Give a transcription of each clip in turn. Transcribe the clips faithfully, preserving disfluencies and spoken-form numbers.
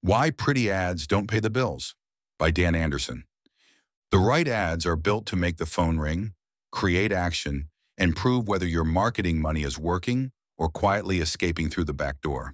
Why Pretty Ads Don't Pay the Bills by Dan Anderson. The right ads are built to make the phone ring, create action, and prove whether your marketing money is working or quietly escaping through the back door.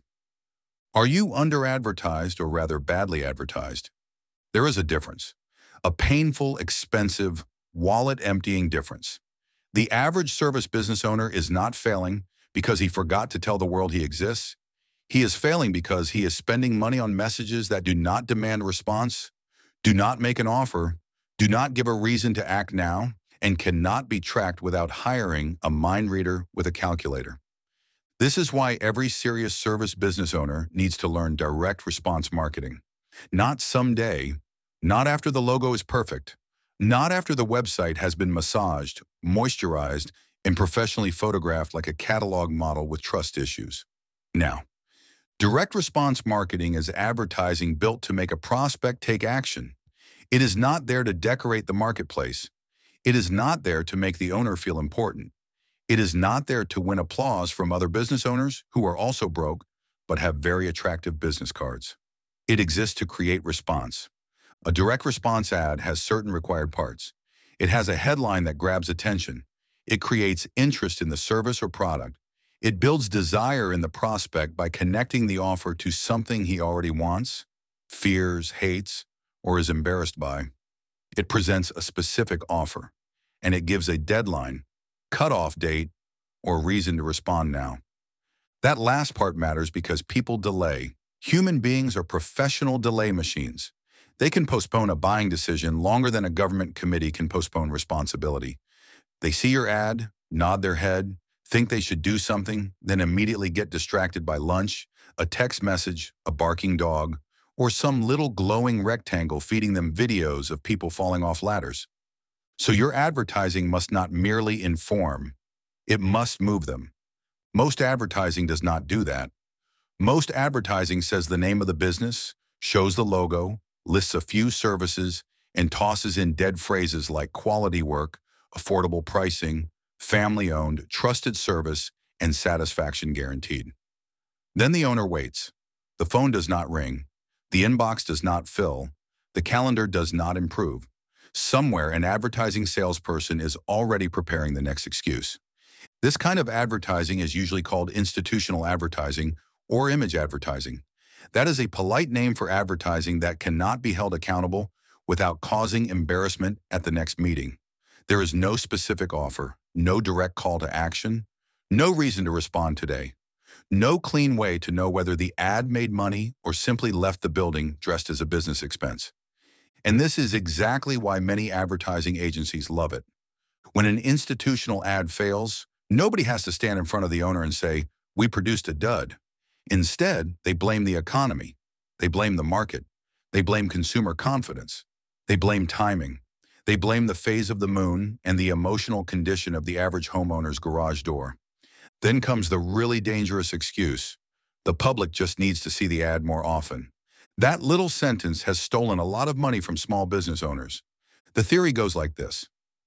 Are you under-advertised or rather badly advertised? There is a difference. A painful, expensive, wallet-emptying difference. The average service business owner is not failing because he forgot to tell the world he exists. He is failing because he is spending money on messages that do not demand a response, do not make an offer, do not give a reason to act now, and cannot be tracked without hiring a mind reader with a calculator. This is why every serious service business owner needs to learn direct response marketing. Not someday, not after the logo is perfect, not after the website has been massaged, moisturized, and professionally photographed like a catalog model with trust issues. Now, direct response marketing is advertising built to make a prospect take action. It is not there to decorate the marketplace. It is not there to make the owner feel important. It is not there to win applause from other business owners who are also broke but have very attractive business cards. It exists to create response. A direct response ad has certain required parts. It has a headline that grabs attention. It creates interest in the service or product. It builds desire in the prospect by connecting the offer to something he already wants, fears, hates, or is embarrassed by. It presents a specific offer, and it gives a deadline, cutoff date, or reason to respond now. That last part matters because people delay. Human beings are professional delay machines. They can postpone a buying decision longer than a government committee can postpone responsibility. They see your ad, nod their head, think they should do something, then immediately get distracted by lunch, a text message, a barking dog, or some little glowing rectangle feeding them videos of people falling off ladders. So your advertising must not merely inform, it must move them. Most advertising does not do that. Most advertising says the name of the business, shows the logo, lists a few services, and tosses in dead phrases like quality work, affordable pricing, family-owned, trusted service, and satisfaction guaranteed. Then the owner waits. The phone does not ring. The inbox does not fill. The calendar does not improve. Somewhere, an advertising salesperson is already preparing the next excuse. This kind of advertising is usually called institutional advertising or image advertising. That is a polite name for advertising that cannot be held accountable without causing embarrassment at the next meeting. There is no specific offer, no direct call to action, no reason to respond today, no clean way to know whether the ad made money or simply left the building dressed as a business expense. And this is exactly why many advertising agencies love it. When an institutional ad fails, nobody has to stand in front of the owner and say, "We produced a dud." Instead, they blame the economy. They blame the market. They blame consumer confidence. They blame timing. They blame the phase of the moon and the emotional condition of the average homeowner's garage door. Then comes the really dangerous excuse. The public just needs to see the ad more often. That little sentence has stolen a lot of money from small business owners. The theory goes like this.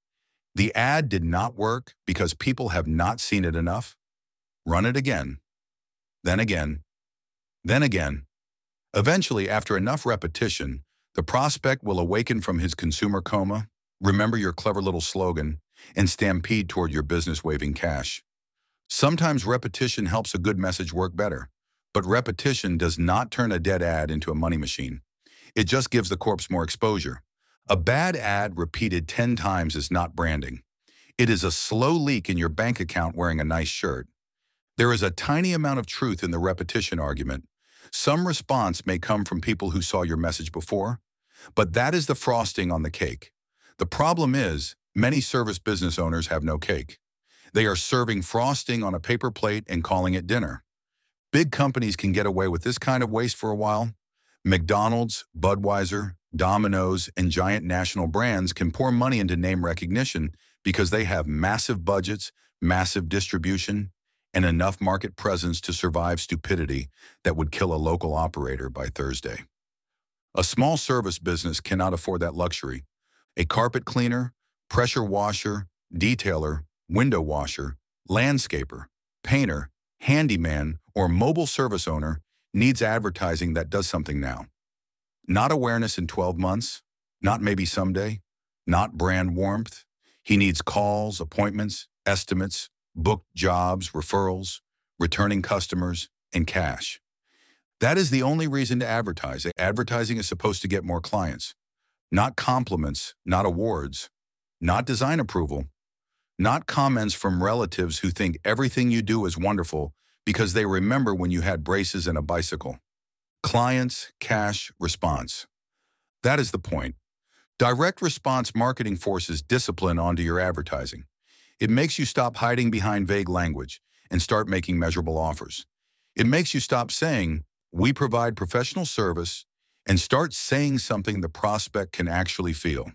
The ad did not work because people have not seen it enough. Run it again. Then again. Then again. Eventually, after enough repetition, the prospect will awaken from his consumer coma, remember your clever little slogan, and stampede toward your business waving cash. Sometimes repetition helps a good message work better, but repetition does not turn a dead ad into a money machine. It just gives the corpse more exposure. A bad ad repeated ten times is not branding. It is a slow leak in your bank account wearing a nice shirt. There is a tiny amount of truth in the repetition argument. Some response may come from people who saw your message before, but that is the frosting on the cake. The problem is, many service business owners have no cake. They are serving frosting on a paper plate and calling it dinner. Big companies can get away with this kind of waste for a while. McDonald's, Budweiser, Domino's, and giant national brands can pour money into name recognition because they have massive budgets, massive distribution, and enough market presence to survive stupidity that would kill a local operator by Thursday. A small service business cannot afford that luxury. A carpet cleaner, pressure washer, detailer, window washer, landscaper, painter, handyman, or mobile service owner needs advertising that does something now. Not awareness in twelve months, not maybe someday, not brand warmth. He needs calls, appointments, estimates, booked jobs, referrals, returning customers, and cash. That is the only reason to advertise. Advertising is supposed to get more clients, not compliments, not awards, not design approval, not comments from relatives who think everything you do is wonderful because they remember when you had braces and a bicycle. Clients, cash, response. That is the point. Direct response marketing forces discipline onto your advertising. It makes you stop hiding behind vague language and start making measurable offers. It makes you stop saying, "We provide professional service," and start saying something the prospect can actually feel.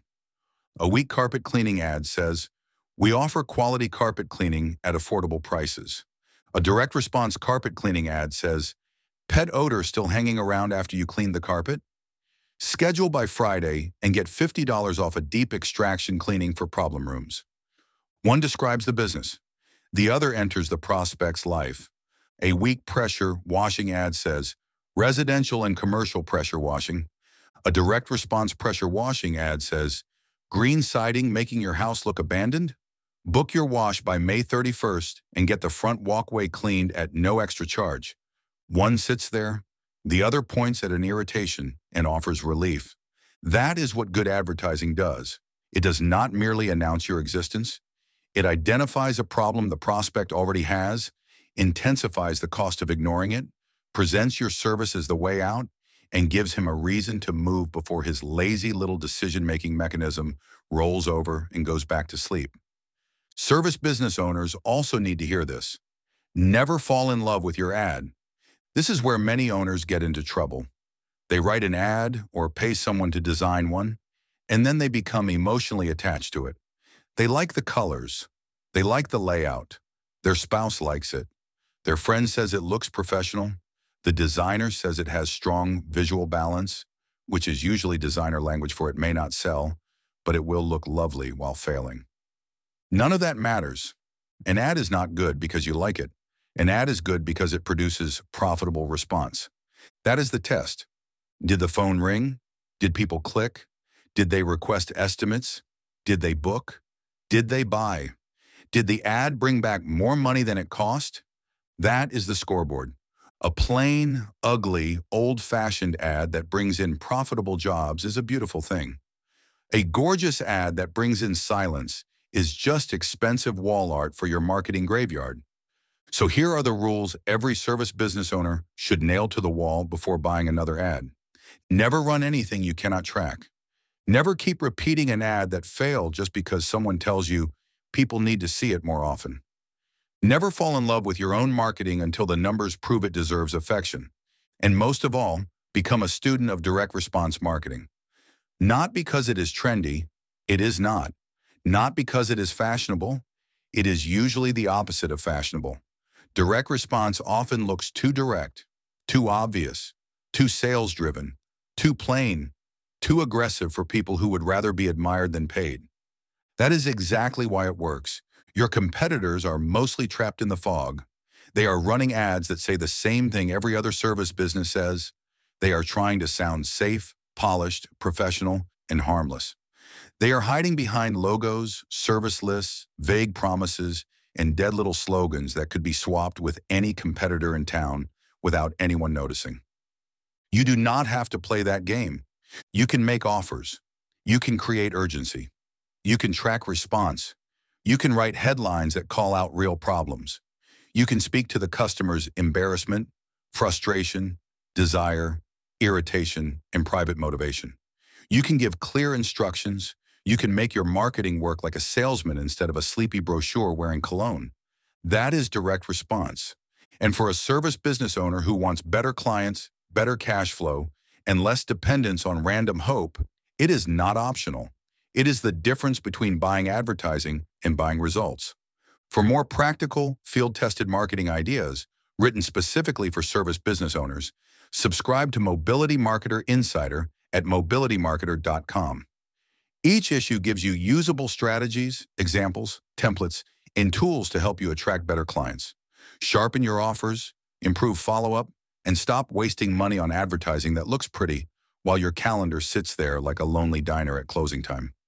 A weak carpet cleaning ad says, "We offer quality carpet cleaning at affordable prices." A direct response carpet cleaning ad says, "Pet odor still hanging around after you clean the carpet? Schedule by Friday and get fifty dollars off a deep extraction cleaning for problem rooms." One describes the business. The other enters the prospect's life. A weak pressure washing ad says, "Residential and commercial pressure washing." A direct response pressure washing ad says, "Green siding making your house look abandoned? Book your wash by May thirty-first and get the front walkway cleaned at no extra charge." One sits there, the other points at an irritation and offers relief. That is what good advertising does. It does not merely announce your existence. It identifies a problem the prospect already has, intensifies the cost of ignoring it, presents your service as the way out, and gives him a reason to move before his lazy little decision-making mechanism rolls over and goes back to sleep. Service business owners also need to hear this. Never fall in love with your ad. This is where many owners get into trouble. They write an ad or pay someone to design one, and then they become emotionally attached to it. They like the colors. They like the layout. Their spouse likes it. Their friend says it looks professional. The designer says it has strong visual balance, which is usually designer language for it may not sell, but it will look lovely while failing. None of that matters. An ad is not good because you like it. An ad is good because it produces profitable response. That is the test. Did the phone ring? Did people click? Did they request estimates? Did they book? Did they buy? Did the ad bring back more money than it cost? That is the scoreboard. A plain, ugly, old-fashioned ad that brings in profitable jobs is a beautiful thing. A gorgeous ad that brings in silence is just expensive wall art for your marketing graveyard. So here are the rules every service business owner should nail to the wall before buying another ad. Never run anything you cannot track. Never keep repeating an ad that failed just because someone tells you people need to see it more often. Never fall in love with your own marketing until the numbers prove it deserves affection. And most of all, become a student of direct response marketing. Not because it is trendy, it is not. Not because it is fashionable, it is usually the opposite of fashionable. Direct response often looks too direct, too obvious, too sales-driven, too plain, too aggressive for people who would rather be admired than paid. That is exactly why it works. Your competitors are mostly trapped in the fog. They are running ads that say the same thing every other service business says. They are trying to sound safe, polished, professional, and harmless. They are hiding behind logos, service lists, vague promises, and dead little slogans that could be swapped with any competitor in town without anyone noticing. You do not have to play that game. You can make offers. You can create urgency. You can track response. You can write headlines that call out real problems. You can speak to the customer's embarrassment, frustration, desire, irritation, and private motivation. You can give clear instructions. You can make your marketing work like a salesman instead of a sleepy brochure wearing cologne. That is direct response. And for a service business owner who wants better clients, better cash flow, and less dependence on random hope, it is not optional. It is the difference between buying advertising and buying results. For more practical, field-tested marketing ideas written specifically for service business owners, subscribe to Mobility Marketer Insider at mobility marketer dot com. Each issue gives you usable strategies, examples, templates, and tools to help you attract better clients. Sharpen your offers, improve follow-up, and stop wasting money on advertising that looks pretty while your calendar sits there like a lonely diner at closing time.